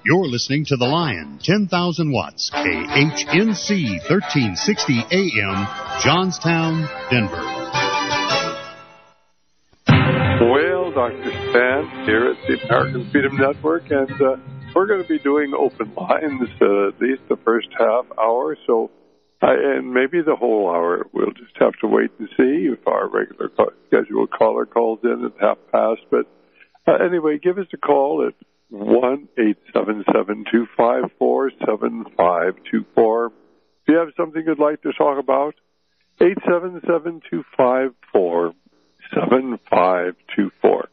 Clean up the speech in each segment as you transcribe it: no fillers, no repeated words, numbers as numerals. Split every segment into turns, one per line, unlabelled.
You're listening to The Lion, 10,000 watts, KHNC 1360 AM, Johnstown, Denver.
Well, Dr. Stan here at the American Freedom Network, and we're going to be doing open lines at least the first half hour, so and maybe the whole hour. We'll just have to wait and see if our regular scheduled caller calls in at half past. But anyway, give us a call at 1-877-254-7524. If you have something you'd like to talk about, 877-254-7524.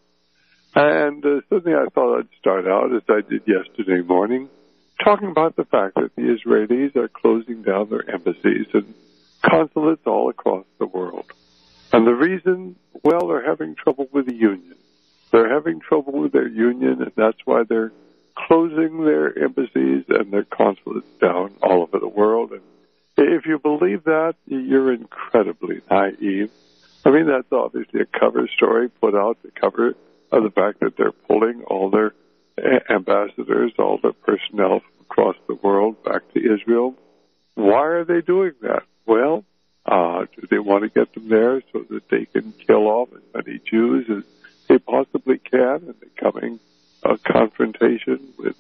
And something I thought I'd start out, as I did yesterday morning, talking about the fact that the Israelis are closing down their embassies and consulates all across the world. And the reason, well, they're having trouble with the union. They're having trouble with their union, and that's why they're closing their embassies and their consulates down all over the world. And if you believe that, you're incredibly naive. I mean, that's obviously a cover story put out, the cover of the fact that they're pulling all their ambassadors, all their personnel from across the world back to Israel. Why are they doing that? Well, do they want to get them there so that they can kill off as many Jews as they possibly can in the coming confrontation with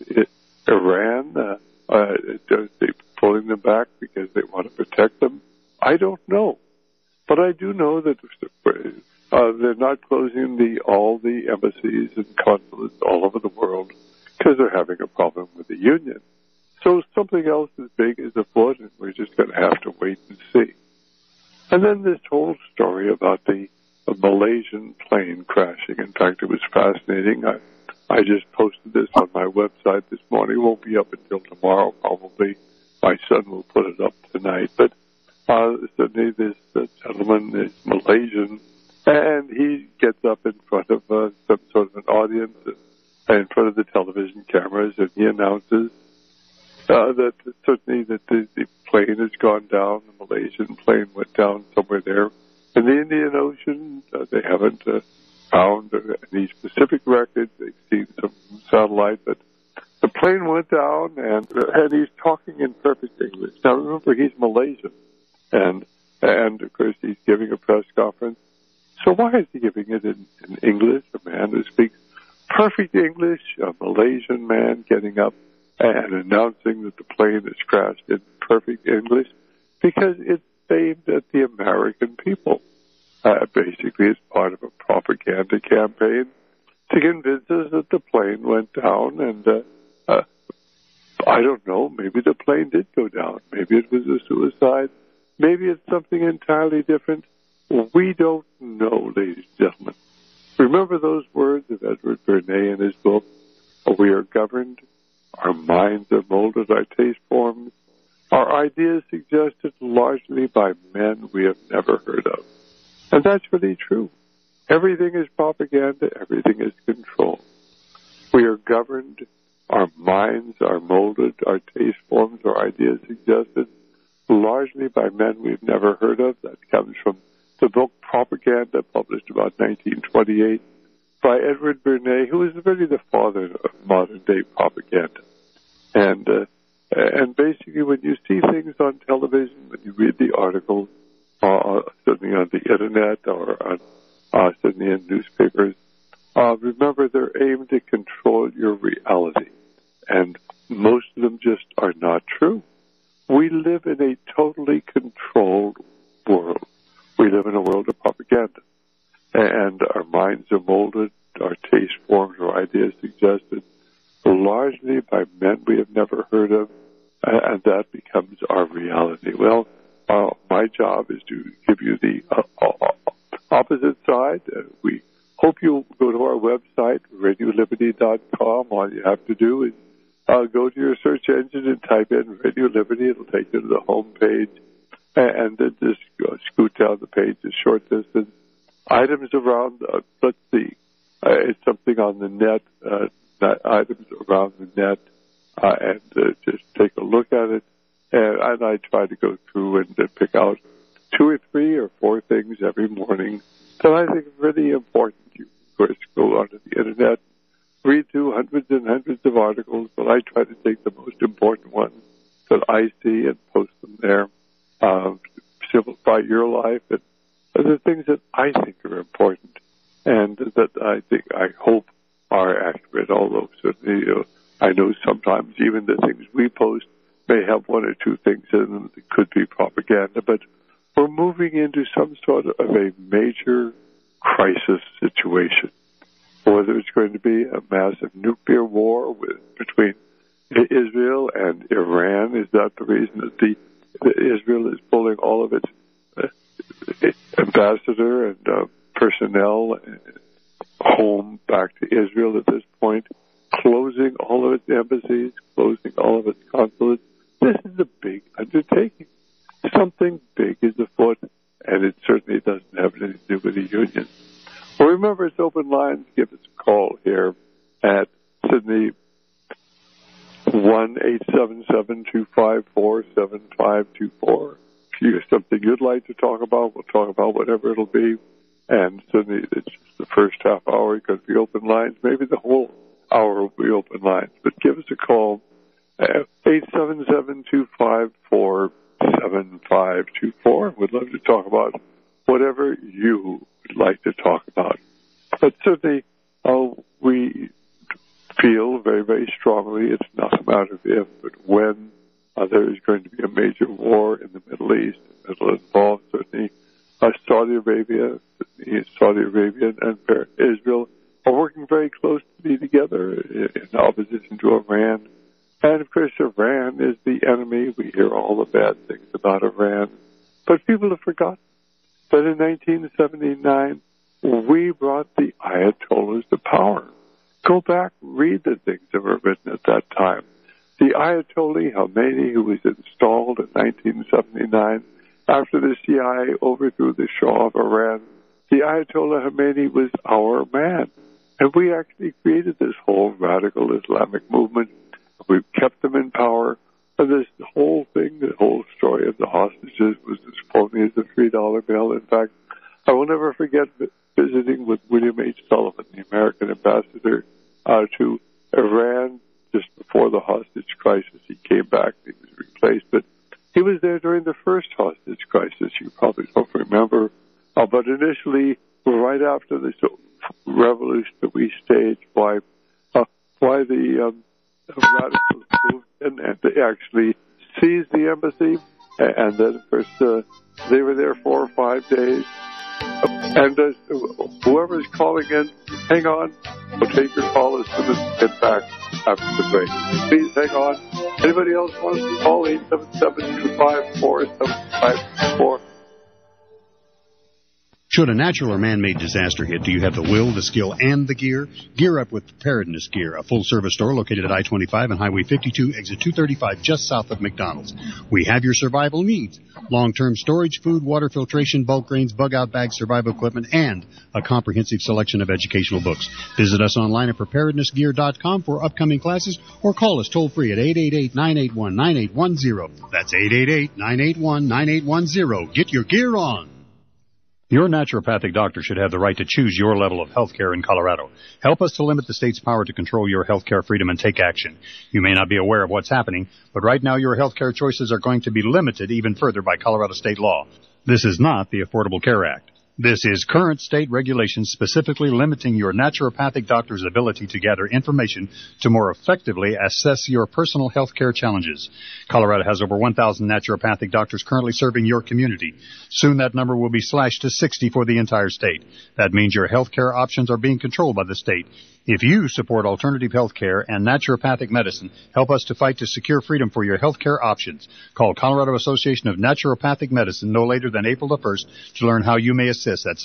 Iran? Are they pulling them back because they want to protect them? I don't know. But I do know that they're not closing all the embassies and consulates all over the world because they're having a problem with the union. So something else as big is afoot, and we're just going to have to wait and see. And then this whole story about the Malaysian plane crashing. In fact, it was fascinating. I just posted this on my website this morning. It won't be up until tomorrow, probably. My son will put it up tonight. But suddenly this gentleman is Malaysian, and he gets up in front of some sort of an audience, in front of the television cameras, and he announces that certainly that the plane has gone down. The Malaysian plane went down somewhere there in the Indian Ocean. They haven't found any specific records. They've seen some satellite, but the plane went down, and he's talking in perfect English. Now, remember, he's Malaysian, and of course, he's giving a press conference. So why is he giving it in English? A man who speaks perfect English, a Malaysian man getting up and announcing that the plane has crashed in perfect English? Because it's aimed at the American people. Basically, it's part of a propaganda campaign to convince us that the plane went down, and I don't know, maybe the plane did go down. Maybe it was a suicide. Maybe it's something entirely different. We don't know, ladies and gentlemen. Remember those words of Edward Bernays in his book, "We are governed, our minds are molded, our taste forms, our ideas suggested largely by men we have never heard of." And that's really true. Everything is propaganda, everything is control. We are governed, our minds are molded, our taste forms, our ideas suggested largely by men we've never heard of. That comes from the book Propaganda, published about 1928 by Edward Bernays, who is really the father of modern-day propaganda. And basically, when you see things on television, when you read the articles, certainly on the Internet or certainly in newspapers, remember they're aimed to control your reality. And most of them just are not true. We live in a totally controlled world. We live in a world of propaganda. And our minds are molded, our taste forms, our ideas suggested largely by men we have never heard of, and that becomes our reality. Well, my job is to give you the opposite side. We hope you'll go to our website, RadioLiberty.com. All you have to do is go to your search engine and type in Radio Liberty. It'll take you to the home page, and then just scoot down the page a short distance. Items around, let's see, it's something on the net, items around the net, and just take a look at it. And I try to go through and pick out 2 or 3 or 4 things every morning that I think are really important. You, of course, go onto the Internet, read to hundreds and hundreds of articles, but I try to take the most important ones that I see and post them there. Simplify your life, and the things that I think are important and that I hope are accurate, although certainly I know sometimes even the things we post may have one or two things in them that could be propaganda, but we're moving into some sort of a major crisis situation. Whether it's going to be a massive nuclear war between Israel and Iran, is that the reason that Israel is pulling all of its ambassador and personnel home back to Israel at this point, closing all of its embassies, closing all of its consulates? This is a big undertaking. Something big is afoot, and it certainly doesn't have anything to do with the union. Well, remember, it's open lines. Give us a call here at Sydney, 1-877-254-7524. If you have something you'd like to talk about, we'll talk about whatever it'll be. And Sydney, it's just the first half hour going to be open lines. Maybe the whole hour will be open lines. But give us a call at 877-254-7524. We'd love to talk about whatever you would like to talk about. But certainly, we feel very, very strongly it's not a matter of if, but when there is going to be a major war in the Middle East. It'll involve certainly Saudi Arabia and Israel are working very closely together in opposition to Iran. And, of course, Iran is the enemy. We hear all the bad things about Iran. But people have forgotten that in 1979, we brought the Ayatollahs to power. Go back, read the things that were written at that time. The Ayatollah Khomeini, who was installed in 1979 after the CIA overthrew the Shah of Iran, the Ayatollah Khomeini was our man. And we actually created this whole radical Islamic movement. We've kept them in power. And this whole thing, the whole story of the hostages was as phony as the $3 bill. In fact, I will never forget visiting with William H. Sullivan, the American ambassador to Iran just before the hostage crisis. He came back, he was replaced, but he was there during the first hostage crisis. You probably don't remember. But initially, right after the revolution that we staged, why the radicals moved in and they actually seized the embassy, and then, of course, they were there 4 or 5 days. And whoever's calling in, hang on. We'll take your call as soon as we get back after the break. Please hang on. Anybody else wants to call? 877-254-7524.
Should a natural or man-made disaster hit, do you have the will, the skill, and the gear? Gear up with Preparedness Gear, a full-service store located at I-25 and Highway 52, exit 235, just south of McDonald's. We have your survival needs: long-term storage, food, water filtration, bulk grains, bug-out bags, survival equipment, and a comprehensive selection of educational books. Visit us online at preparednessgear.com for upcoming classes, or call us toll-free at 888-981-9810. That's 888-981-9810. Get your gear on. Your naturopathic doctor should have the right to choose your level of health care in Colorado. Help us to limit the state's power to control your health care freedom and take action. You may not be aware of what's happening, but right now your health care choices are going to be limited even further by Colorado state law. This is not the Affordable Care Act. This is current state regulations specifically limiting your naturopathic doctor's ability to gather information to more effectively assess your personal health care challenges. Colorado has over 1,000 naturopathic doctors currently serving your community. Soon that number will be slashed to 60 for the entire state. That means your health care options are being controlled by the state. If you support alternative health care and naturopathic medicine, help us to fight to secure freedom for your health care options. Call Colorado Association of Naturopathic Medicine no later than April the 1st to learn how you may assist. That's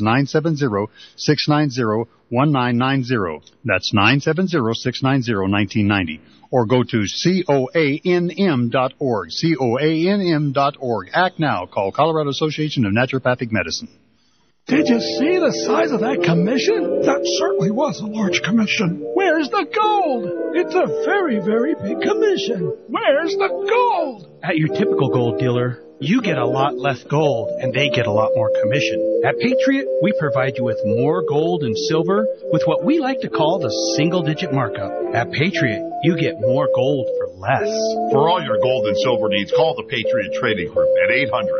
970-690-1990. That's 970-690-1990. Or go to COANM.org. COANM.org. Act now. Call Colorado Association of Naturopathic Medicine.
Did you see the size of that commission? That certainly was a large commission. Where's the gold? It's a very, very big commission. Where's the gold?
At your typical gold dealer. you get a lot less gold and they get a lot more commission. At Patriot, we provide you with more gold and silver with what we like to call the single-digit markup. At Patriot, you get more gold for less.
For all your gold and silver needs, call the Patriot Trading Group at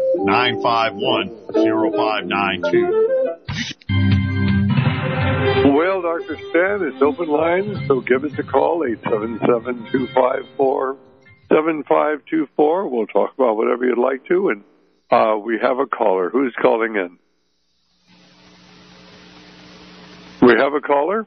800-951-0592.
Well, Dr. Stan, it's open line, so give us a call, 877-254-7524. We'll talk about whatever you'd like to, and we have a caller. Who's calling in? We have a caller?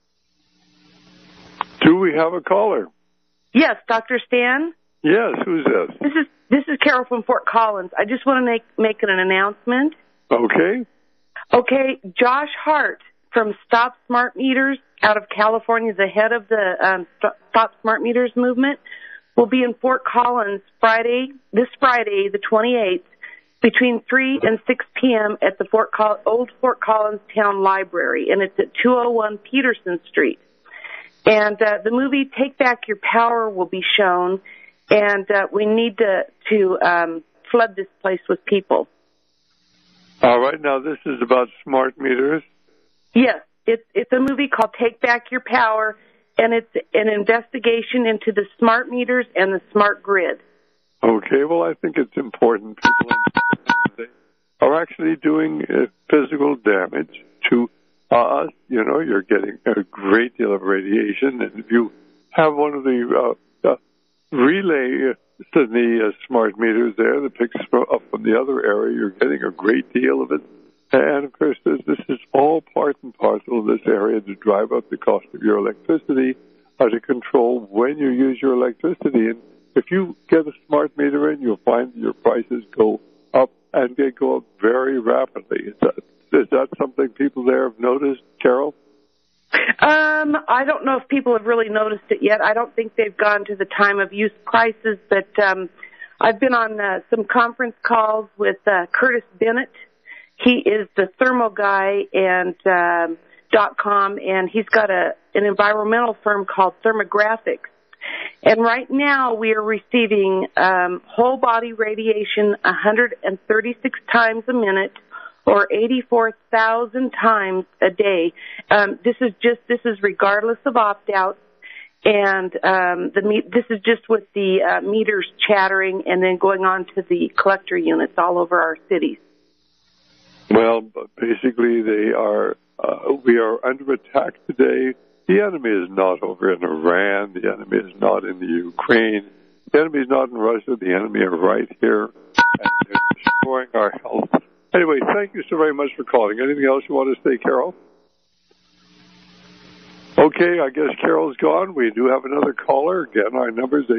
Do we have a caller?
Yes, Dr. Stan?
Yes, who's this?
This is Carol from Fort Collins. I just want to make an announcement.
Okay.
Okay, Josh Hart from Stop Smart Meters out of California, the head of the Stop Smart Meters movement, will be in Fort Collins this Friday, the 28th, between 3 and 6 p.m. at the Old Fort Collins Town Library, and it's at 201 Peterson Street. And the movie Take Back Your Power will be shown, and we need to flood this place with people.
All right, now this is about smart meters.
Yes, it's a movie called Take Back Your Power, and it's an investigation into the smart meters and the smart grid.
Okay, well, I think it's important people are actually doing physical damage to us. You know, you're getting a great deal of radiation, and if you have one of the relay Sydney smart meters there that picks up from the other area, you're getting a great deal of it. And, of course, this is all part and parcel of this area to drive up the cost of your electricity or to control when you use your electricity. And if you get a smart meter in, you'll find your prices go up, and they go up very rapidly. Is that something people there have noticed, Carol?
I don't know if people have really noticed it yet. I don't think they've gone to the time of use prices, but I've been on some conference calls with Curtis Bennett. He is the thermal guy and .com, and he's got an environmental firm called Thermographics. And right now we are receiving whole body radiation 136 times a minute, or 84,000 times a day. This is regardless of opt-outs, and this is just with the meters chattering and then going on to the collector units all over our cities.
Well, basically, we are under attack today. The enemy is not over in Iran. The enemy is not in the Ukraine. The enemy is not in Russia. The enemy is right here, and they're destroying our health. Anyway, thank you so very much for calling. Anything else you want to say, Carol? Okay, I guess Carol's gone. We do have another caller. Again, our number is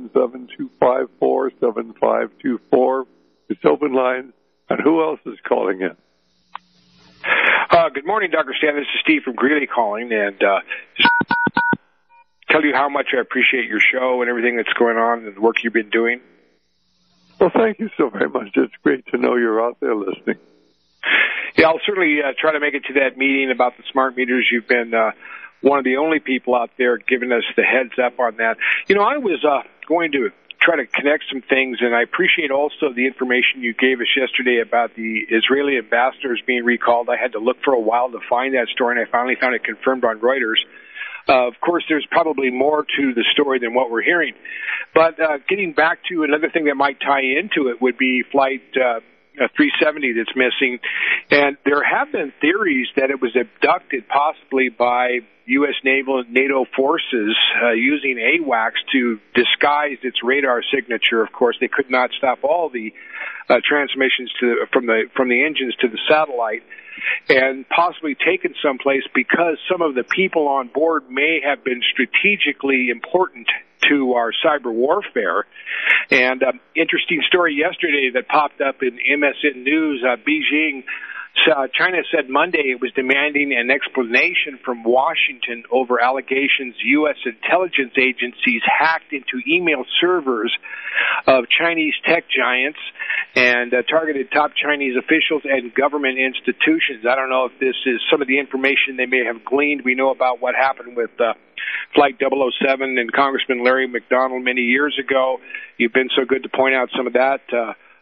877-254-7524. It's open line. And who else is calling in?
Good morning, Dr. Stan. This is Steve from Greeley calling, and just tell you how much I appreciate your show and everything that's going on and the work you've been doing.
Well, thank you so very much. It's great to know you're out there listening.
Yeah, I'll certainly try to make it to that meeting about the smart meters. You've been one of the only people out there giving us the heads up on that. You know, I was going to try to connect some things, and I appreciate also the information you gave us yesterday about the Israeli ambassadors being recalled. I had to look for a while to find that story, and I finally found it confirmed on Reuters. Of course, there's probably more to the story than what we're hearing. But getting back to another thing that might tie into it would be Flight 370 that's missing. And there have been theories that it was abducted possibly by U.S. naval and NATO forces using AWACS to disguise its radar signature. Of course, they could not stop all the transmissions from the engines to the satellite, and possibly taken someplace because some of the people on board may have been strategically important to our cyber warfare. And interesting story yesterday that popped up in MSN News. Beijing, China said Monday it was demanding an explanation from Washington over allegations U.S. intelligence agencies hacked into email servers of Chinese tech giants and targeted top Chinese officials and government institutions. I don't know if this is some of the information they may have gleaned. We know about what happened with Flight 007 and Congressman Larry McDonald many years ago. You've been so good to point out some of that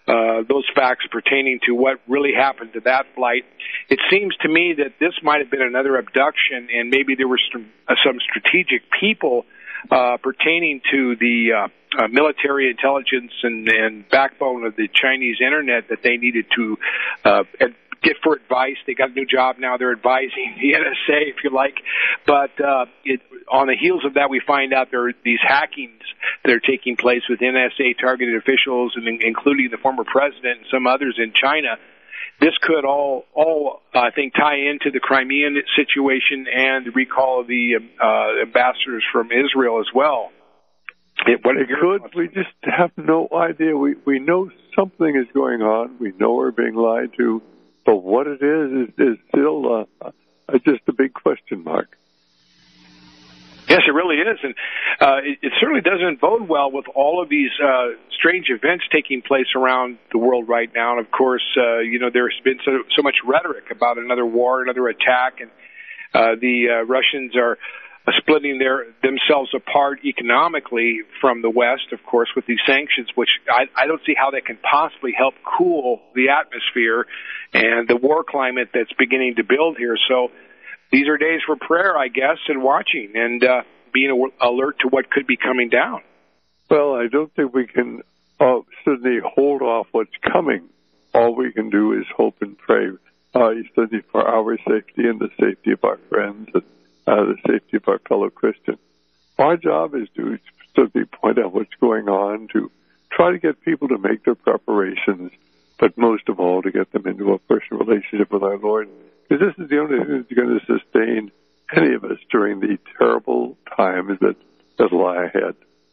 those facts pertaining to what really happened to that flight. It seems to me that this might have been another abduction, and maybe there were some strategic people pertaining to the military intelligence and backbone of the Chinese internet that they needed to get for advice. They got a new job now. They're advising the NSA, if you like. But on the heels of that, we find out there are these hackings that are taking place with NSA-targeted officials, and including the former president and some others in China. This could all I think, tie into the Crimean situation and the recall of the ambassadors from Israel as well.
It could. We just have no idea. We know something is going on. We know we're being lied to. But what it is still just a big question mark.
Yes, it really is. And it certainly doesn't bode well with all of these strange events taking place around the world right now. And, of course, there's been so much rhetoric about another war, another attack. And the Russians are splitting themselves apart economically from the West, of course, with these sanctions, which I don't see how they can possibly help cool the atmosphere and the war climate that's beginning to build here. So these are days for prayer, I guess, and watching and being alert to what could be coming down.
Well, I don't think we can certainly hold off what's coming. All we can do is hope and pray, certainly for our safety and the safety of our friends and the safety of our fellow Christians. Our job is to certainly point out what's going on, to try to get people to make their preparations, but most of all, to get them into a personal relationship with our Lord. Because this is the only thing that's going to sustain any of us during the terrible times that lie ahead.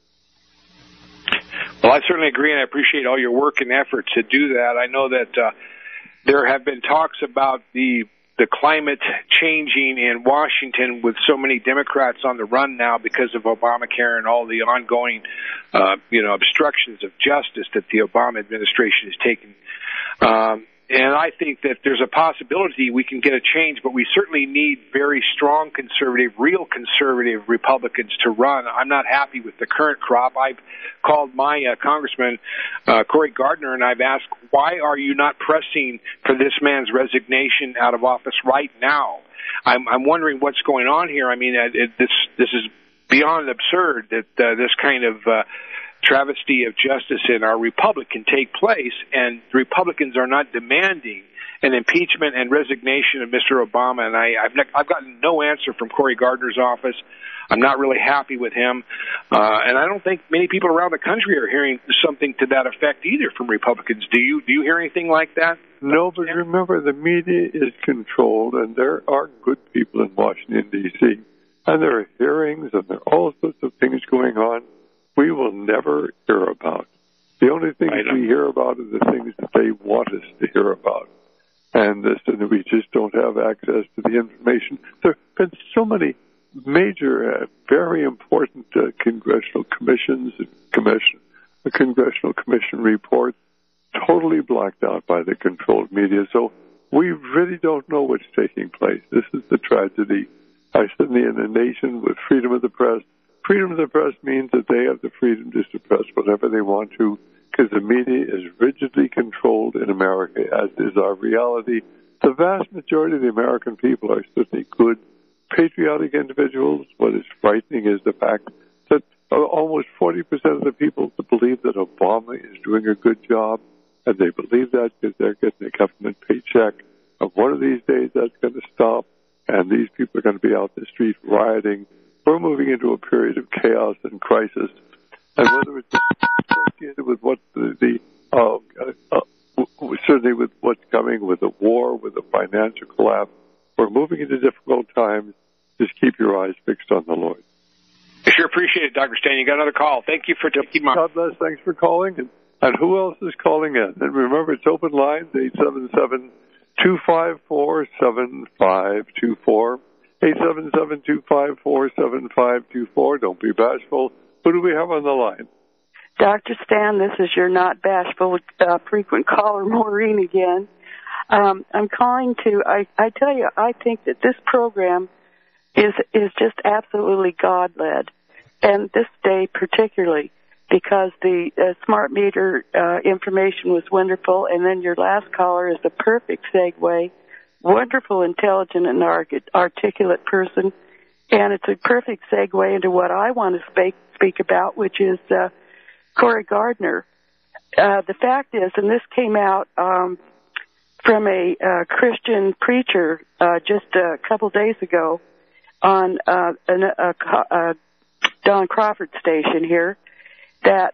Well, I certainly agree, and I appreciate all your work and efforts to do that. I know that there have been talks about the climate changing in Washington with so many Democrats on the run now because of Obamacare and all the ongoing, obstructions of justice that the Obama administration has taken. And I think that there's a possibility we can get a change, but we certainly need very strong conservative, real conservative Republicans to run. I'm not happy with the current crop. I've called my Congressman, Cory Gardner, and I've asked, why are you not pressing for this man's resignation out of office right now? I'm wondering what's going on here. I mean, this is beyond absurd that this kind of travesty of justice in our republic can take place, and the Republicans are not demanding an impeachment and resignation of Mr. Obama. And I've gotten no answer from Cory Gardner's office. I'm not really happy with him, and I don't think many people around the country are hearing something to that effect either from Republicans. Do you hear anything like that?
No, but remember, the media is controlled, and there are good people in Washington, D.C., and there are hearings, and there are all sorts of things going on we will never hear about. The only things we hear about are the things that they want us to hear about. And we just don't have access to the information. There have been so many major, very important congressional commissions and congressional commission reports totally blacked out by the controlled media. So we really don't know what's taking place. This is the tragedy. I certainly in a nation with freedom of the press. Freedom of the press means that they have the freedom to suppress whatever they want to, because the media is rigidly controlled in America, as is our reality. The vast majority of the American people are certainly good, patriotic individuals. What is frightening is the fact that almost 40% of the people believe that Obama is doing a good job, and they believe that because they're getting a government paycheck. And one of these days that's going to stop, and these people are going to be out in the street rioting. We're moving into a period of chaos and crisis, and whether it's associated with what certainly with what's coming, with the war, with the financial collapse, we're moving into difficult times. Just keep your eyes fixed on the Lord.
I sure appreciate it, Dr. Stan. You got another call. Thank you for taking my...
God bless. Thanks for calling. And who else is calling in? And remember, it's open lines, 877-254-7524. 877-254-7524. Don't be bashful. Who do we have on the line?
Dr. Stan, this is your not bashful frequent caller, Maureen again. I'm calling to, I tell you, I think that this program is just absolutely God-led, and this day particularly. because the smart meter information was wonderful, and then your last caller is a perfect segue. Wonderful, intelligent, and articulate person, and it's a perfect segue into what I want to speak about, which is Cory Gardner. The fact is, and this came out from a Christian preacher just a couple days ago on Don Crawford station here, that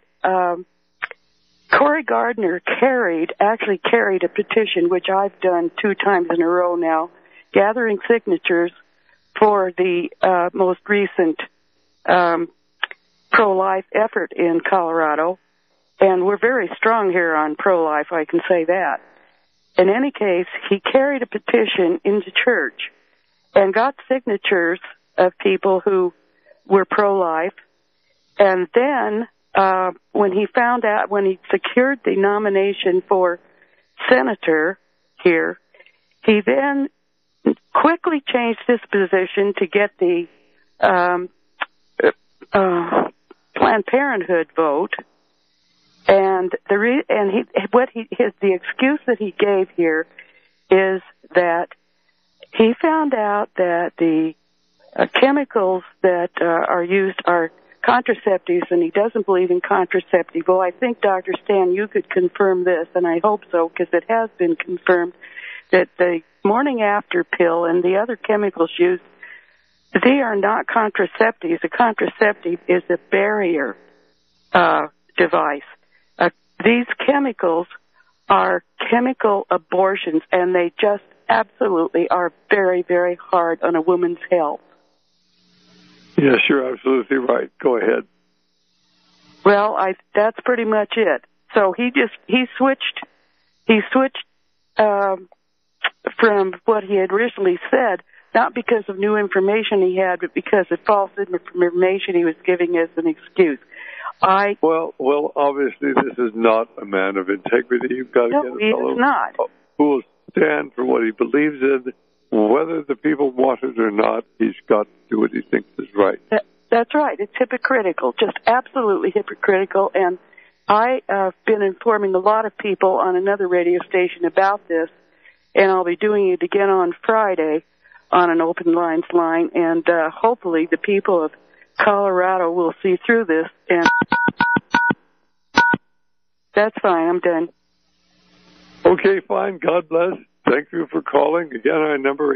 Cory Gardner actually carried a petition, which I've done 2 times in a row now, gathering signatures for the most recent pro-life effort in Colorado. And we're very strong here on pro-life, I can say that. In any case, he carried a petition into church and got signatures of people who were pro-life. And then when he secured the nomination for senator here, he then quickly changed his position to get the Planned Parenthood vote. And the excuse that he gave here is that he found out that the chemicals that are used are contraceptives, and he doesn't believe in contraceptive. Well, I think, Dr. Stan, you could confirm this, and I hope so, because it has been confirmed that the morning after pill and the other chemicals used, they are not contraceptives. A contraceptive is a barrier device. These chemicals are chemical abortions, and they just absolutely are very, very hard on a woman's health.
Yes, you're absolutely right. Go ahead.
Well, that's pretty much it. So he switched from what he had originally said, not because of new information he had, but because of false information he was giving as an excuse.
Well, obviously this is not a man of integrity. You've got to get a fellow who will stand for what he believes in, whether the people want it or not. He's got to do what he thinks is right.
That's right. It's hypocritical, just absolutely hypocritical. And I've been informing a lot of people on another radio station about this, and I'll be doing it again on Friday on an open lines line, and hopefully the people of Colorado will see through this. And that's fine. I'm done.
Okay, fine. God bless. Thank you for calling. Again, our number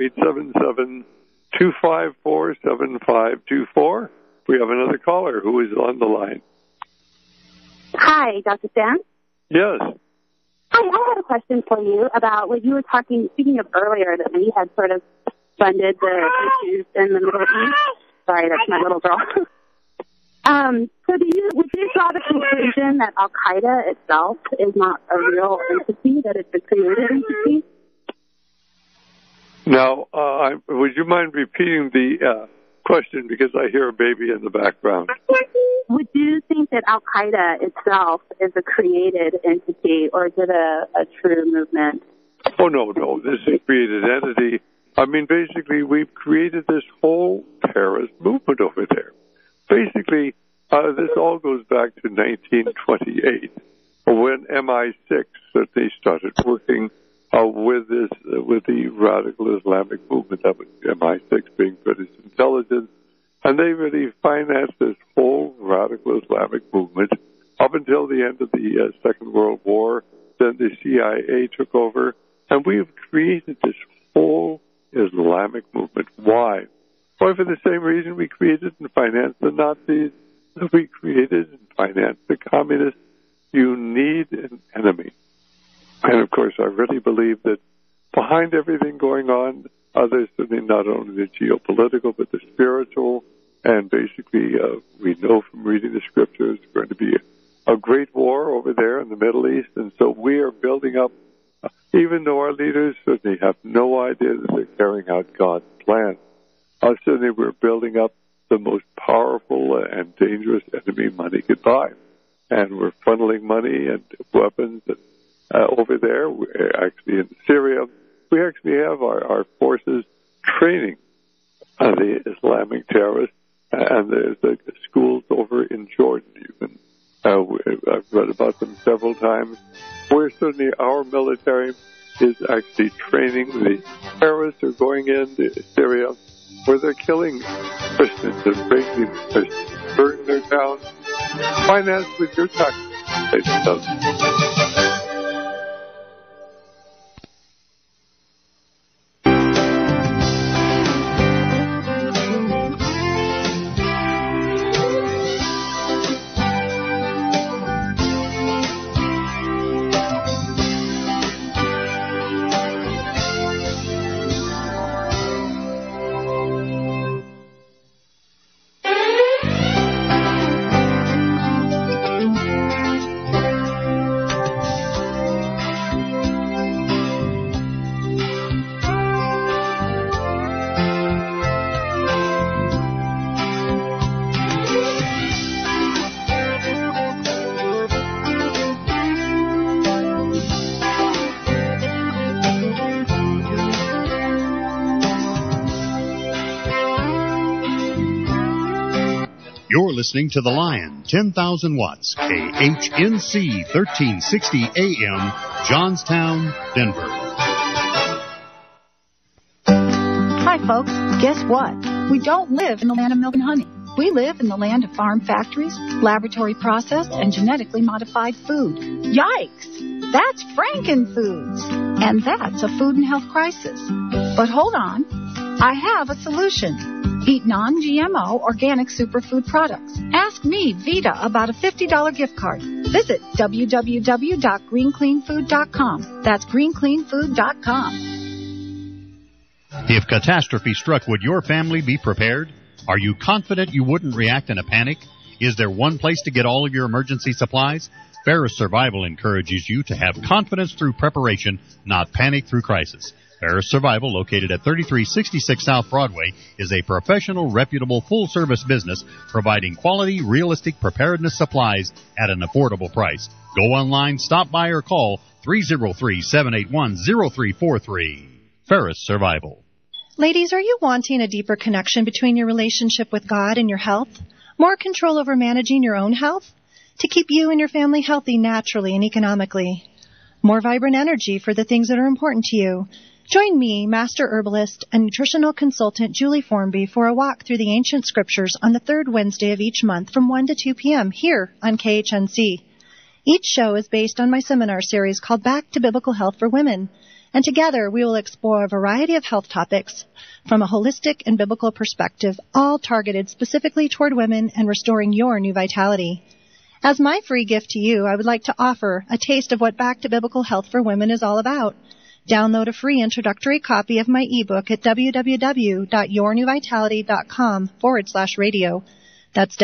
877-254-7524. We have another caller who is on the line.
Hi, Dr. Stan.
Yes.
Hi, I had a question for you about what you were speaking of earlier, that we had sort of funded the issues in the Middle East. Sorry, that's my little girl. So would you draw the conclusion that Al-Qaeda itself is not a real entity, that it's a created entity?
Now, would you mind repeating the question, because I hear a baby in the background?
Would you think that Al-Qaeda itself is a created entity, or is it a true movement?
Oh, no. This is a created entity. I mean, basically, we've created this whole terrorist movement over there. Basically, this all goes back to 1928, when MI6 they started working with the radical Islamic movement. That was MI6 being British intelligence, and they really financed this whole radical Islamic movement up until the end of the Second World War. Then the CIA took over, and we have created this whole Islamic movement. Why? Why, for the same reason we created and financed the Nazis, we created and financed the communists. You need an enemy. And of course, I really believe that behind everything going on, there's certainly not only the geopolitical, but the spiritual. And basically, we know from reading the scriptures, there's going to be a great war over there in the Middle East. And so we are building up, even though our leaders certainly have no idea that they're carrying out God's plan. Certainly we're building up the most powerful and dangerous enemy money could buy. And we're funneling money and weapons over there. We're actually in Syria. We actually have our forces training the Islamic terrorists, and there's the schools over in Jordan. You can I've read about them several times, where certainly our military is actually training. The terrorists are going into Syria, where they're killing Christians and breaking Christians, burning their towns, financed with your taxes.
You're listening to The Lion, 10,000 watts, KHNC, 1360 AM, Johnstown, Denver.
Hi, folks. Guess what? We don't live in the land of milk and honey. We live in the land of farm factories, laboratory processed, and genetically modified food. Yikes! That's Frankenfoods. And that's a food and health crisis. But hold on. I have a solution. Eat non-GMO organic superfood products. Ask me, Vita, about a $50 gift card. Visit www.greencleanfood.com. That's greencleanfood.com.
If catastrophe struck, would your family be prepared? Are you confident you wouldn't react in a panic? Is there one place to get all of your emergency supplies? Ferris Survival encourages you to have confidence through preparation, not panic through crisis. Ferris Survival, located at 3366 South Broadway, is a professional, reputable, full-service business providing quality, realistic preparedness supplies at an affordable price. Go online, stop by, or call 303-781-0343. Ferris Survival.
Ladies, are you wanting a deeper connection between your relationship with God and your health? More control over managing your own health? To keep you and your family healthy naturally and economically? More vibrant energy for the things that are important to you? Join me, Master Herbalist and Nutritional Consultant Julie Formby, for a walk through the ancient scriptures on the third Wednesday of each month from 1 to 2 p.m. here on KHNC. Each show is based on my seminar series called Back to Biblical Health for Women, and together we will explore a variety of health topics from a holistic and biblical perspective, all targeted specifically toward women and restoring your new vitality. As my free gift to you, I would like to offer a taste of what Back to Biblical Health for Women is all about. Download a free introductory copy of my ebook at www.yournewvitality.com/radio. That's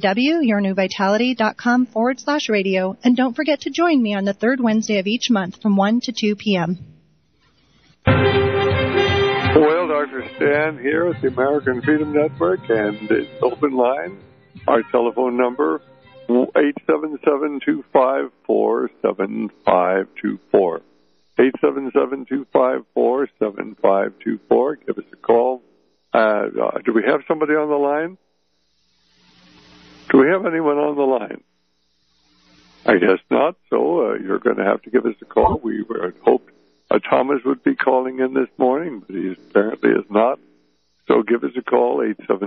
www.yournewvitality.com/radio. And don't forget to join me on the third Wednesday of each month from 1 to 2 p.m.
Well, Dr. Stan here at the American Freedom Network, and it's open line. Our telephone number, 877-254-7524. 877-254-7524. Give us a call. Do we have somebody on the line? Do we have anyone on the line? I guess not, so you're going to have to give us a call. We had hoped Thomas would be calling in this morning, but he apparently is not. So give us a call,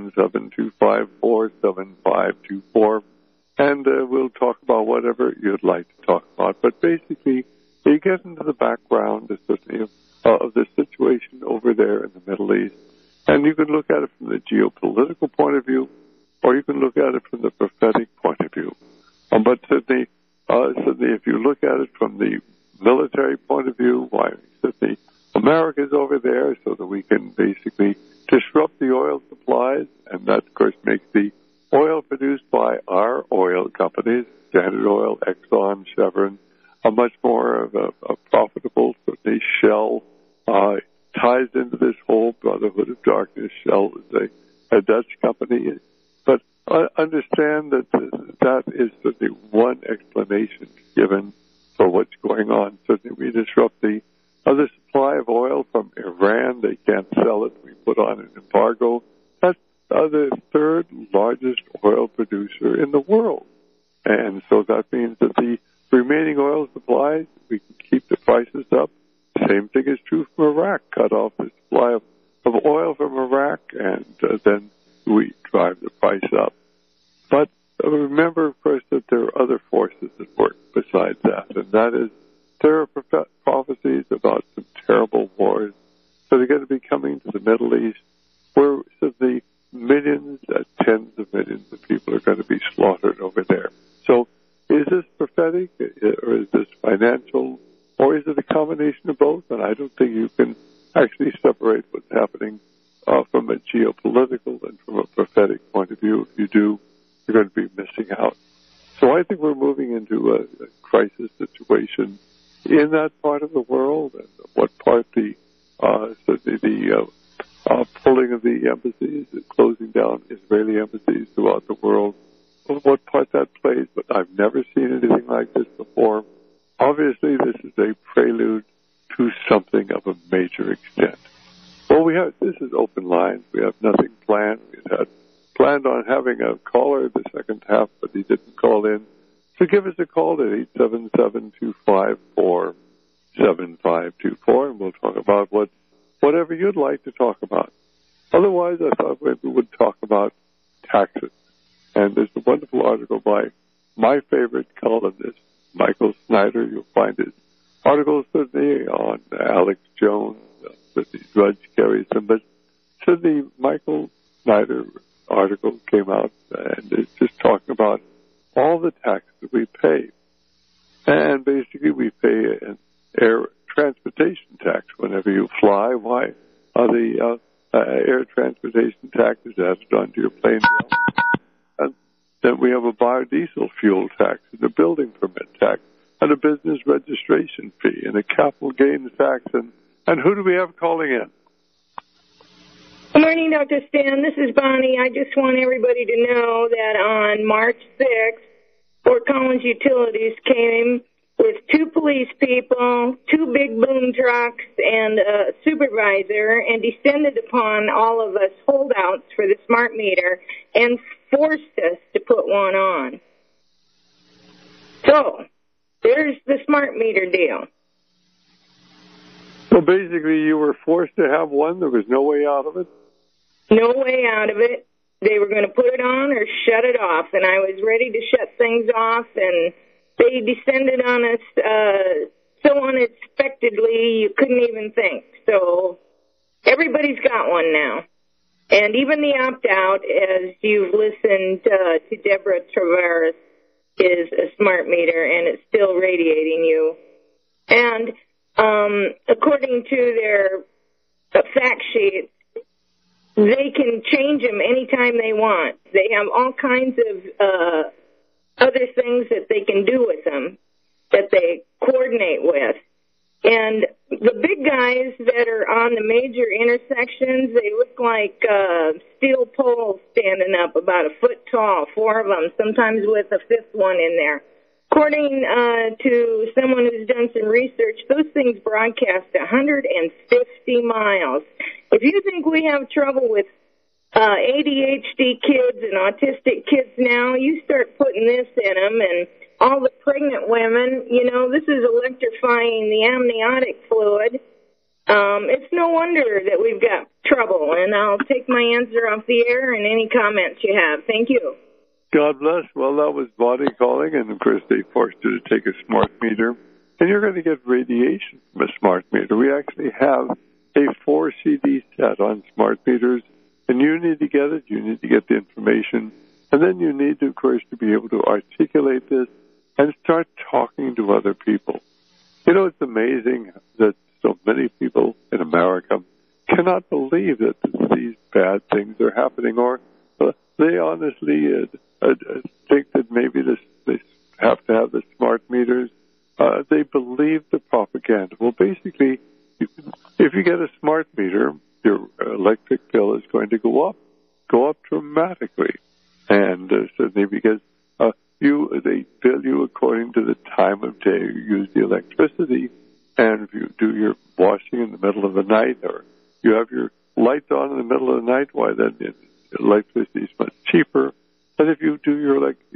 877-254-7524, and we'll talk about whatever you'd like to talk about. But basically, you get into the background of the situation over there in the Middle East, and you can look at it from the geopolitical point of view, or you can look at it from the prophetic point of view. But certainly, if you look at it from the military point of view, why certainly America's over there so that we can basically disrupt the oil supplies, and that, of course, makes the oil produced by our oil companies, Standard Oil, Exxon, Chevron, a much more of a profitable, certainly Shell ties into this whole Brotherhood of Darkness. Shell is a Dutch company. But understand that that is certainly one explanation given for what's going on. Certainly we disrupt the supply of oil from Iran. They can't sell it. We put on an embargo. That's the third largest oil producer in the world. And so means that the remaining oil supply, we can keep the prices up. Same thing is true from Iraq. Cut off the supply of oil from Iraq, and then we drive the price up. But remember, of course, that there are other forces at work besides that, and that is there are prophecies about some terrible wars that are going to be coming to the Middle East, where the millions, tens of millions of people are going to be slaughtered over there. So is this prophetic, or is this financial, or is it a combination of both? And I don't think you can actually separate what's happening from a geopolitical and from a prophetic point of view. If you do, you're going to be missing out. So I think we're moving into a crisis situation in that part of the world, and what part the pulling of the embassies, the closing down Israeli embassies throughout the world, what part that plays. But I've never seen anything like this before. Obviously, this is a prelude to something of a major extent. Well, this is open lines. We have nothing planned. We had planned on having a caller the second half, but he didn't call in. So give us a call at 877-254-7524, and we'll talk about whatever you'd like to talk about. Otherwise, I thought maybe we would talk about taxes. And there's a wonderful article by my favorite columnist, Michael Snyder. You'll find his articles certainly on Alex Jones, Sidney Drudge carries them. But Sidney, Michael Snyder article came out, and it's just talking about all the taxes we pay. And basically we pay an air transportation tax whenever you fly. Why are the air transportation taxes added onto your plane bill? And then we have a biodiesel fuel tax, and a building permit tax, and a business registration fee, and a capital gains tax. And who do we have calling in?
Good morning, Dr. Stan. This is Bonnie. I just want everybody to know that on March 6th, Fort Collins Utilities came with 2 police people, 2 big boom trucks, and a supervisor, and descended upon all of us holdouts for the smart meter and forced us to put one on. So, there's the smart meter deal.
So basically you were forced to have one. There was no way out of it?
No way out of it. They were going to put it on or shut it off, and I was ready to shut things off, and they descended on us so unexpectedly you couldn't even think. So everybody's got one now. And even the opt-out, as you've listened to Deborah Tavares, is a smart meter, and it's still radiating you. And according to their fact sheet, they can change them anytime they want. They have all kinds of other things that they can do with them that they coordinate with. And the big guys that are on the major intersections, they look like steel poles standing up about a foot tall, 4 of them, sometimes with a 5th one in there. According to someone who's done some research, those things broadcast 150 miles. If you think we have trouble with ADHD kids and autistic kids now, you start putting this in them, and all the pregnant women, this is electrifying the amniotic fluid. It's no wonder that we've got trouble, and I'll take my answer off the air and any comments you have. Thank you.
God bless. Well, that was Bonnie calling, and of course they forced you to take a smart meter, and you're going to get radiation from a smart meter. We actually have a 4 CD set on smart meters, and you need to get it. You need to get the information, and then you need to, of course, to be able to articulate this and start talking to other people. It's amazing that so many people in America cannot believe that these bad things are happening, or they honestly think that maybe they have to have the smart meters. They believe the propaganda. Well, basically, if you get a smart meter, your electric bill is going to go up dramatically. And certainly because they bill you according to the time of day you use the electricity. And if you do your washing in the middle of the night, or you have your lights on in the middle of the night, why then electricity is much cheaper. And if you do your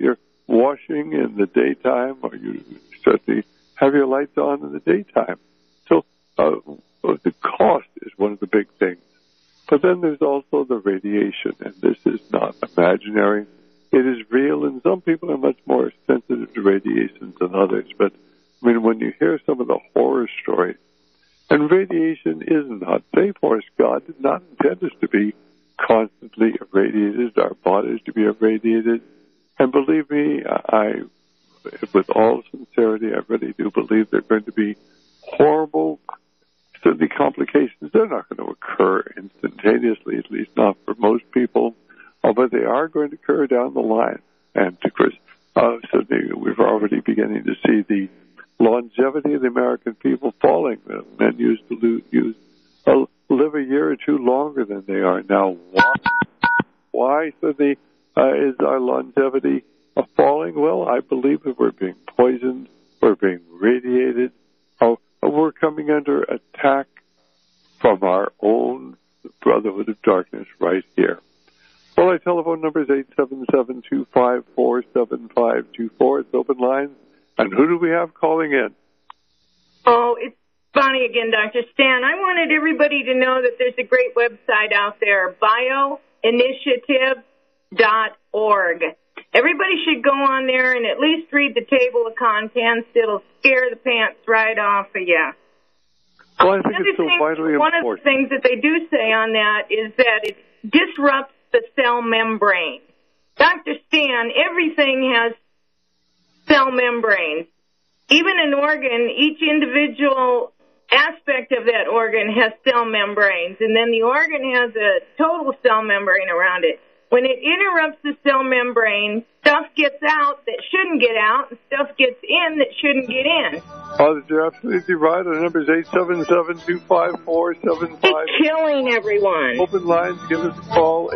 washing in the daytime, or you certainly have your lights on in the daytime. So the cost is one of the big things. But then there's also the radiation, and this is not imaginary. It is real, and some people are much more sensitive to radiation than others. But, I mean, when you hear some of the horror stories, and radiation is not safe for us. God did not intend us to be constantly irradiated, our bodies to be irradiated. And believe me, with all sincerity, I really do believe there are going to be horrible, certainly complications. They're not going to occur instantaneously, at least not for most people, but they are going to occur down the line. And of course, certainly we're already beginning to see the longevity of the American people falling. Men used to live a year or two longer than they are now. Why? Is our longevity falling? Well, I believe that we're being poisoned, we're being radiated, we're coming under attack from our own Brotherhood of Darkness right here. Well, our telephone number is 877-254-7524. It's open lines. And who do we have calling in?
Oh, it's Bonnie again, Dr. Stan. I wanted everybody to know that there's a great website out there, bioinitiative.org. Everybody should go on there and at least read the table of contents. It'll scare the pants right off of you.
Well, I think it's so vitally important.
One of the things that they do say on that is that it disrupts the cell membrane. Dr. Stan, everything has cell membranes. Even an organ, each individual aspect of that organ has cell membranes, and then the organ has a total cell membrane around it. When it interrupts the cell membrane, stuff gets out that shouldn't get out, and stuff gets in that shouldn't get in.
Oh, you're absolutely right. Our number is 877-254-75.
It's killing everyone.
Open lines, give us a call,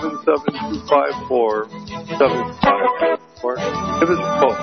877-254-7524. Give us a call.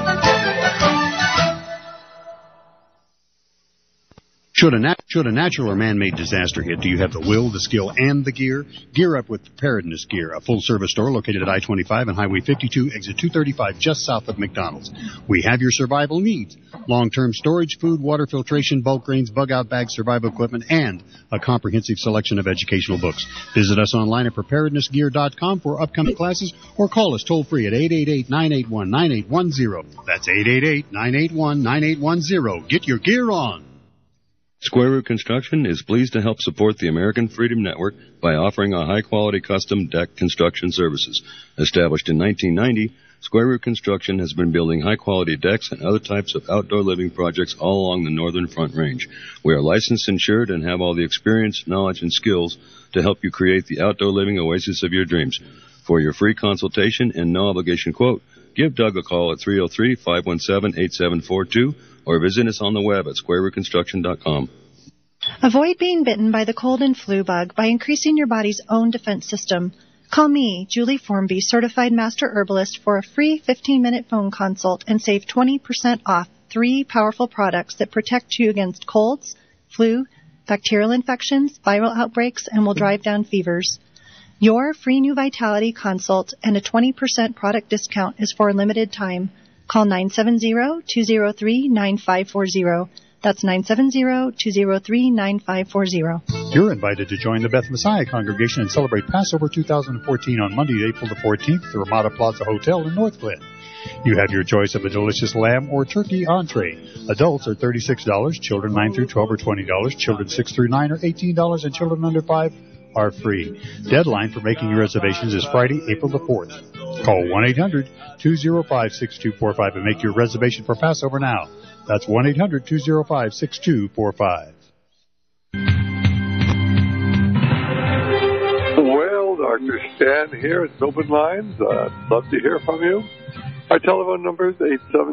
Should a natural or man-made disaster hit, do you have the will, the skill, and the gear? Gear up with Preparedness Gear, a full-service store located at I-25 and Highway 52, exit 235, just south of McDonald's. We have your survival needs: long-term storage, food, water filtration, bulk grains, bug-out bags, survival equipment, and a comprehensive selection of educational books. Visit us online at preparednessgear.com for upcoming classes, or call us toll-free at 888-981-9810. That's 888-981-9810. Get your gear on.
Square Root Construction is pleased to help support the American Freedom Network by offering a high-quality custom deck construction services. Established in 1990, Square Root Construction has been building high-quality decks and other types of outdoor living projects all along the Northern Front Range. We are licensed, insured, and have all the experience, knowledge, and skills to help you create the outdoor living oasis of your dreams. For your free consultation and no-obligation quote, give Doug a call at 303-517-8742 or visit us on the web at squarerootconstruction.com.
Avoid being bitten by the cold and flu bug by increasing your body's own defense system. Call me, Julie Formby, certified master herbalist, for a free 15-minute phone consult and save 20% off 3 powerful products that protect you against colds, flu, bacterial infections, viral outbreaks, and will drive down fevers. Your free new Vitality consult and a 20% product discount is for a limited time. Call 970-203-9540. That's 970-203-9540.
You're invited to join the Beth Messiah congregation and celebrate Passover 2014 on Monday, April the 14th at the Ramada Plaza Hotel in North Glen. You have your choice of a delicious lamb or turkey entree. Adults are $36, children 9 through 12 are $20, children 6 through 9 are $18, and children under 5 are free. Deadline for making your reservations is Friday, April the 4th. Call 1-800-205-6245 and make your reservation for Passover now. That's 1-800-205-6245.
Well, Dr. Stan here. It's open lines. I'd love to hear from you. Our telephone number is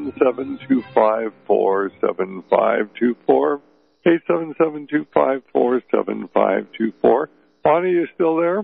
877-254-7524. 877-254-7524. Bonnie, you still there?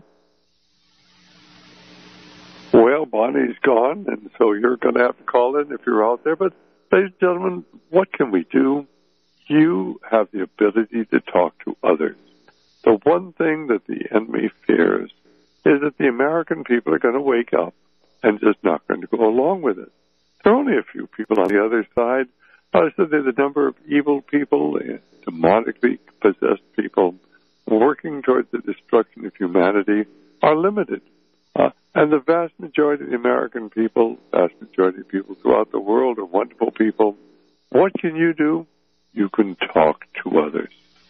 Well, Bonnie's gone, and so you're going to have to call in if you're out there. But, ladies and gentlemen, what can we do? You have the ability to talk to others. The one thing that the enemy fears is that the American people are going to wake up and just not going to go along with it. There are only a few people on the other side. So the number of evil people, demonically possessed people, working towards the destruction of humanity are limited. And the vast majority of the American people, vast majority of people throughout the world are wonderful people. What can you do? You can talk to others.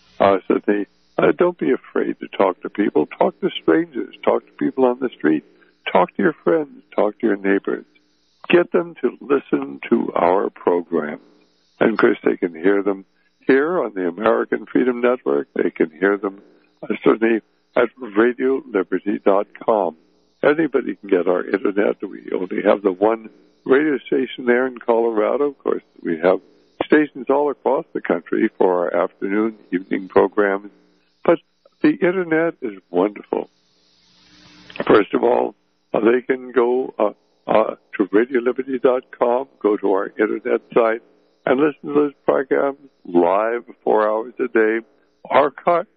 Don't be afraid to talk to people. Talk to strangers. Talk to people on the street. Talk to your friends. Talk to your neighbors. Get them to listen to our programs. And, of course, they can hear them here on the American Freedom Network. They can hear them certainly at RadioLiberty.com. Anybody can get our Internet. We only have the one radio station there in Colorado. Of course, we have stations all across the country for our afternoon, evening programs. But the Internet is wonderful. First of all, they can go to RadioLiberty.com, go to our Internet site, and listen to those programs live 4 hours a day, archived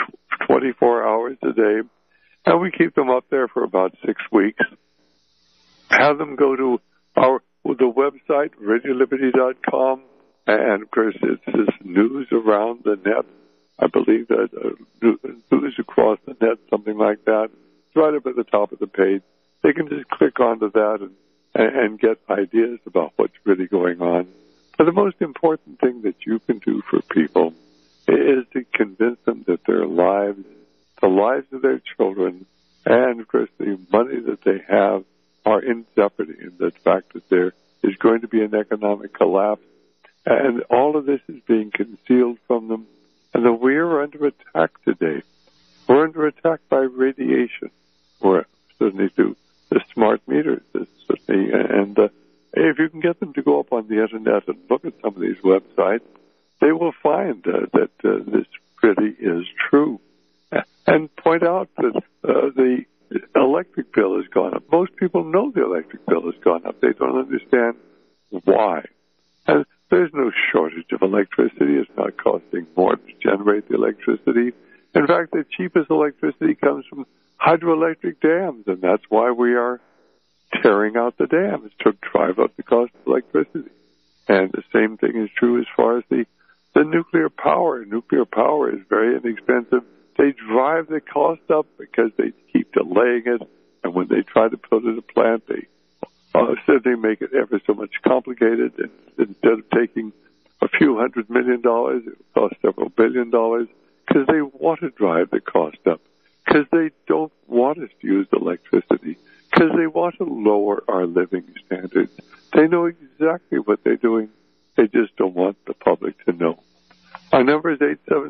24 hours a day, and we keep them up there for about 6 weeks. Have them go to the website, RadioLiberty.com, and, of course, it's this news around the net. I believe that news across the net, something like that. It's right up at the top of the page. They can just click onto that and get ideas about what's really going on. But the most important thing that you can do for people is to convince them that their lives, the lives of their children, and, of course, the money that they have are in jeopardy, and the fact that there is going to be an economic collapse. And all of this is being concealed from them. And that we are under attack today. We're under attack by radiation. We're certainly through the smart meters. Certainly, and if you can get them to go up on the Internet and look at some of these websites, they will find that this really is true. And point out that the electric bill has gone up. Most people know the electric bill has gone up. They don't understand why. And there's no shortage of electricity. It's not costing more to generate the electricity. In fact, the cheapest electricity comes from hydroelectric dams, and that's why we are tearing out the dams to drive up the cost of electricity. And the same thing is true as far as the nuclear power. Nuclear power is very inexpensive. They drive the cost up because they keep delaying it, and when they try to put in a plant, they certainly make it ever so much complicated. And instead of taking a few $100 million, it will cost several $1 billion because they want to drive the cost up, because they don't want us to use electricity, because they want to lower our living standards. They know exactly what they're doing. They just don't want the public to know. Our number is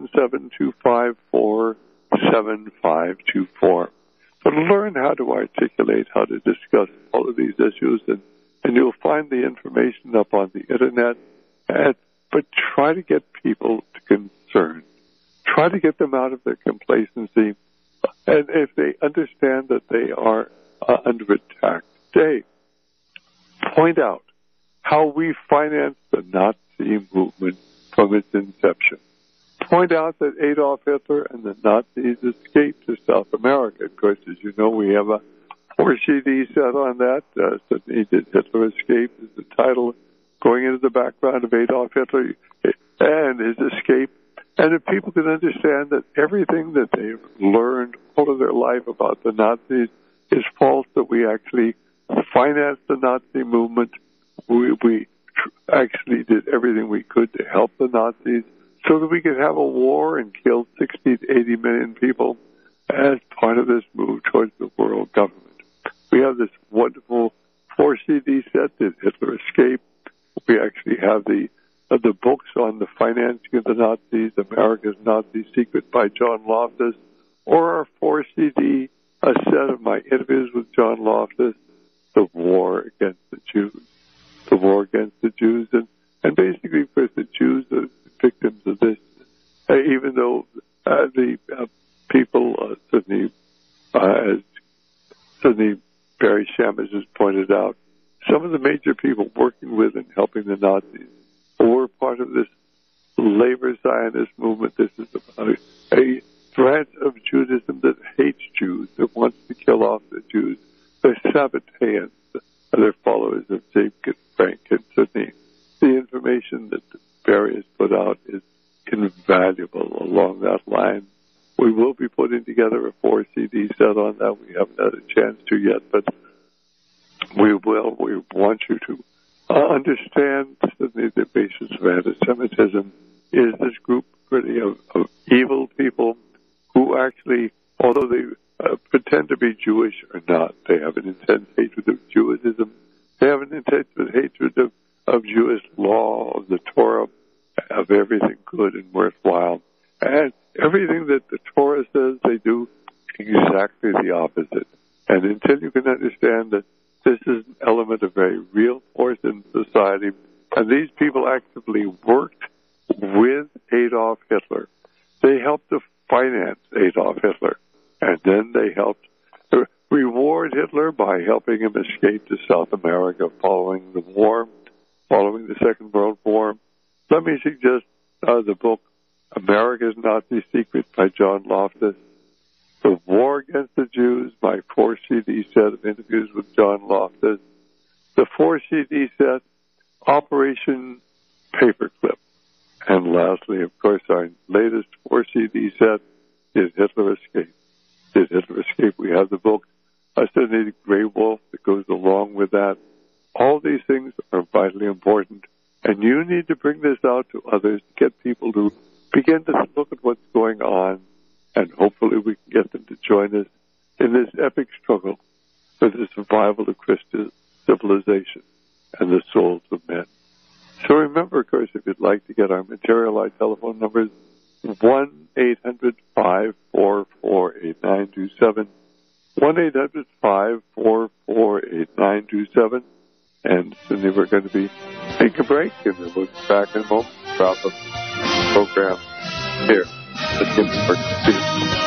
877-254-7524. But learn how to articulate, how to discuss all of these issues, and you'll find the information up on the Internet. But try to get people to concern. Try to get them out of their complacency. And if they understand that they are under attack today, point out how we financed the Nazi movement from its inception. Point out that Adolf Hitler and the Nazis escaped to South America. Of course, as you know, we have a 4-CD set on that. Did Hitler Escape is the title, going into the background of Adolf Hitler and his escape. And if people can understand that everything that they've learned all of their life about the Nazis is false, that we actually financed the Nazi movement, we actually did everything we could to help the Nazis, so that we could have a war and kill 60 to 80 million people as part of this move towards the world government. We have this wonderful 4-CD set, Did Hitler Escape? We actually have the books on the financing of the Nazis, America's Nazi Secret by John Loftus, or our 4-CD, a set of my interviews with John Loftus, The War Against the Jews. The War Against the Jews, and basically for the Jews, the victims of this, even though the people, certainly Barry Shammers has pointed out, some of the major people working with and helping the Nazis were part of this labor Zionist movement. This is a branch of Judaism that hates Jews, that wants to kill off the Jews. The Sabbateans, other followers of James Frank, and certainly the information that Barry has put out is invaluable along that line. We will be putting together a 4-CD set on that. We haven't had a chance to yet, but we will. We want you to understand that the basis of anti-Semitism is this group really of evil people who actually, although they pretend to be Jewish or not, they have an intense hatred of Judaism. They have an intense hatred of Jewish law, of the Torah, of everything good and worthwhile. And everything that the Torah says, they do exactly the opposite. And until you can understand that this is an element of very real force in society, and these people actively worked with Adolf Hitler. They helped to finance Adolf Hitler, and then they helped reward Hitler by helping him escape to South America following the war, following the Second World War. Let me suggest the book America's Nazi Secret by John Loftus, The War Against the Jews, my 4-CD set of interviews with John Loftus, the 4-CD set, Operation Paperclip, and lastly, of course, our latest 4-CD set, Did Hitler Escape? Did Hitler Escape? We have the book, Assassinated Grey Wolf, that goes along with that. All these things are vitally important, and you need to bring this out to others to get people to begin to look at what's going on, and hopefully we can get them to join us in this epic struggle for the survival of Christian civilization and the souls of men. So remember, of course, if you'd like to get our material, our telephone numbers, 1-800-544-8927, 1-800-544-8927, and soon we're going to be taking a break, and then we'll be back in a moment to wrap up the program here at Ginsburg Institute.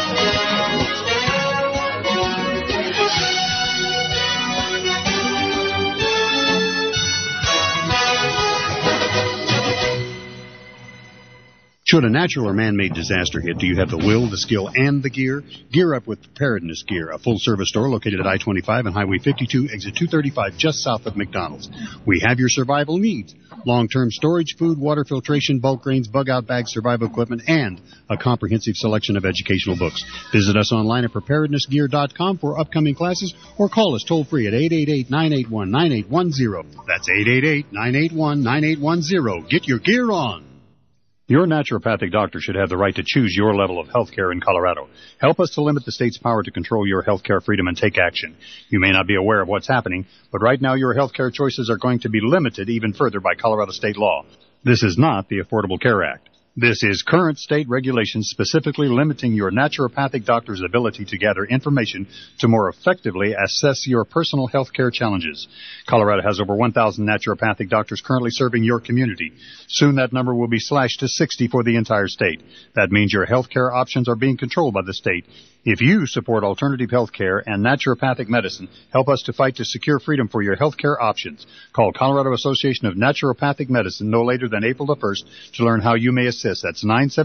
Should a natural or man-made disaster hit, do you have the will, the skill, and the gear? Gear up with Preparedness Gear, a full-service store located at I-25 and Highway 52, exit 235, just south of McDonald's. We have your survival needs. Long-term storage, food, water filtration, bulk grains, bug-out bags, survival equipment, and a comprehensive selection of educational books. Visit us online at preparednessgear.com for upcoming classes or call us toll-free at 888-981-9810. That's 888-981-9810. Get your gear on. Your naturopathic doctor should have the right to choose your level of health care in Colorado. Help us to limit the state's power to control your health care freedom and take action. You may not be aware of what's happening, but right now your health care choices are going to be limited even further by Colorado state law. This is not the Affordable Care Act. This is current state regulations specifically limiting your naturopathic doctor's ability to gather information to more effectively assess your personal health care challenges. Colorado has over 1,000 naturopathic doctors currently serving your community. Soon that number will be slashed to 60 for the entire state. That means your health care options are being controlled by the state. If you support alternative health care and naturopathic medicine, help us to fight to secure freedom for your health care options. Call Colorado Association of Naturopathic Medicine no later than April the 1st to learn how you may assist. That's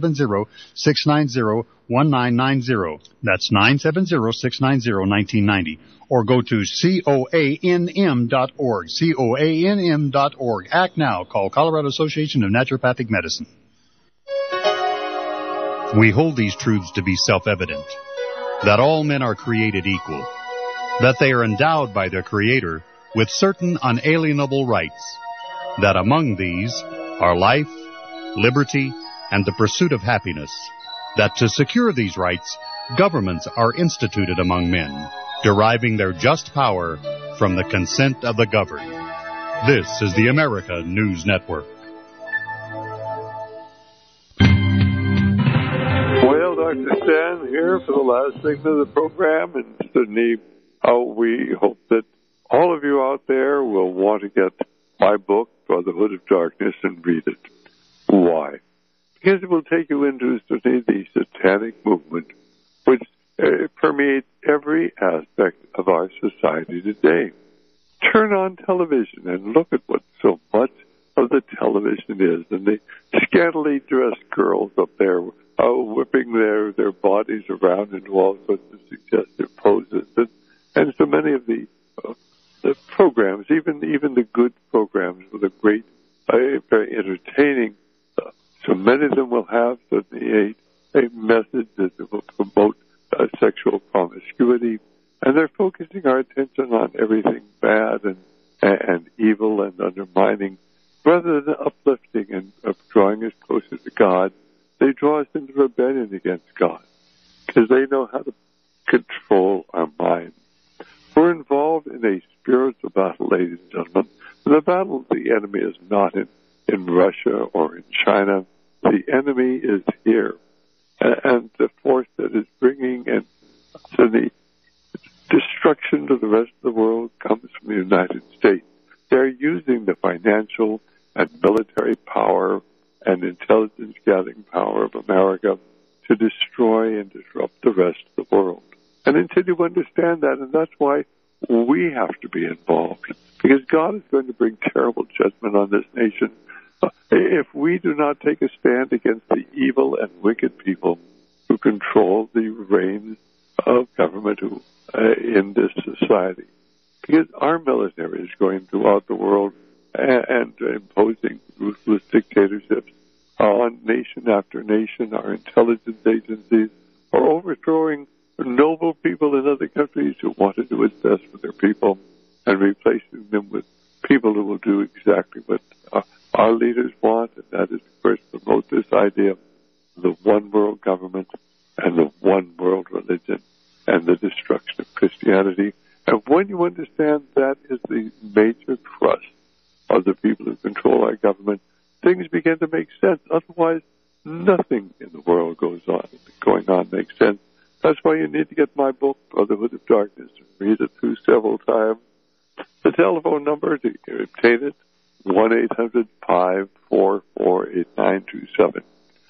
970-690-1990. That's 970-690-1990. Or go to COANM.org. COANM.org. Act now. Call Colorado Association of Naturopathic Medicine. We hold these truths to be self-evident. That all men are created equal. That they are endowed by their Creator with certain unalienable rights. That among these are life, liberty, and the pursuit of happiness. That to secure these rights, governments are instituted among men, deriving their just power from the consent of the governed. This is the America News Network.
Well, Dr. Stan here for the last segment of the program, and certainly we hope that all of you out there will want to get my book, Brotherhood of Darkness, and read it. Why? Because it will take you into certainly the satanic movement, which permeates every aspect of our society today. Turn on television and look at what so much of the television is, and the scantily dressed girls up there whipping their bodies around into all sorts of suggestive poses, and so many of the the programs, even the good programs with a great, very entertaining, so many of them will have certainly a message that will promote sexual promiscuity, and they're focusing our attention on everything bad and evil and undermining, rather than uplifting and drawing us closer to God. They draw us into rebellion against God because they know how to control our mind. We're involved in a spiritual battle, ladies and gentlemen. The battle of the enemy is not in Russia or in China. The enemy is here. And the force that is bringing in the destruction to the rest of the world comes from the United States. They're using the financial and military power and intelligence gathering power of America to destroy and disrupt the rest of the world. And until you understand that, and that's why we have to be involved, because God is going to bring terrible judgment on this nation if we do not take a stand against the evil and wicked people who control the reins of government in this society. Because our military is going throughout the world and imposing ruthless dictatorships on nation after nation. Our intelligence agencies are overthrowing noble people in other countries who want to do what's best for their people and replacing them with people who will do exactly what our leaders want, and that is, of course, promote this idea of the one world government and the one world religion and the destruction of Christianity. And when you understand that is the major thrust of the people who control our government, things begin to make sense. Otherwise, nothing in the world going on makes sense. That's why you need to get my book, Brotherhood of Darkness, and read it through several times. The telephone number to obtain it, 1-800-544-8927.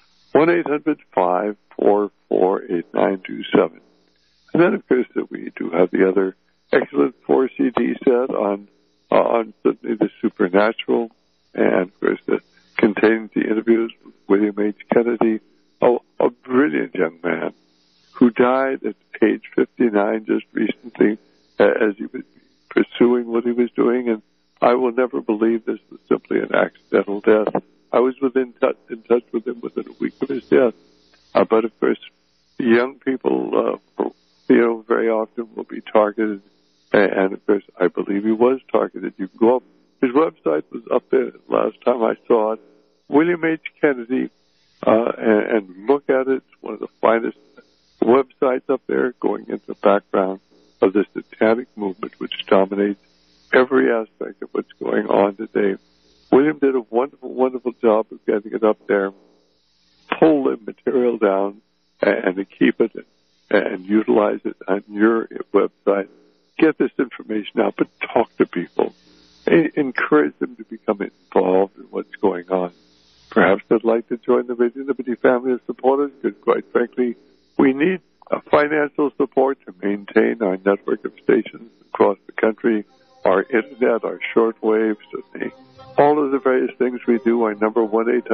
1-800-544-8927. And then, of course, we do have the other excellent 4-CD set on certainly the supernatural, and, of course, containing the interviews with William H. Kennedy, a brilliant young man who died at age 59 just recently as he was pursuing what he was doing. And I will never believe this was simply an accidental death. I was in touch with him within a week of his death. But, of course, young people, very often will be targeted. And, of course, I believe he was targeted. You can go up. His website was up there last time I saw it, William H. Kennedy, and look at it. It's one of the finest websites up there, going into the background of the satanic movement, which dominates every aspect of what's going on today. William did a wonderful, wonderful job of getting it up there, pull the material down, and to keep it and utilize it on your website. Get this information out, but talk to people. Encourage them to become involved in what's going on. Perhaps they'd like to join the Radio Liberty family of supporters, because quite frankly, we need financial support to maintain our network of stations across the country, our internet, our shortwave, all of the various things we do. Our number,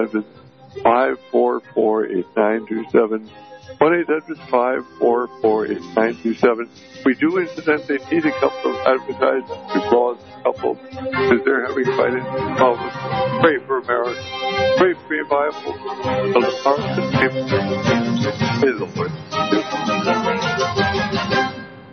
1-800-544-8927. 1-800-544-8927. We do incidentally need a couple of advertisements. We've lost a couple because they're having financial problems. Pray for America. Pray for revival. May the Lord.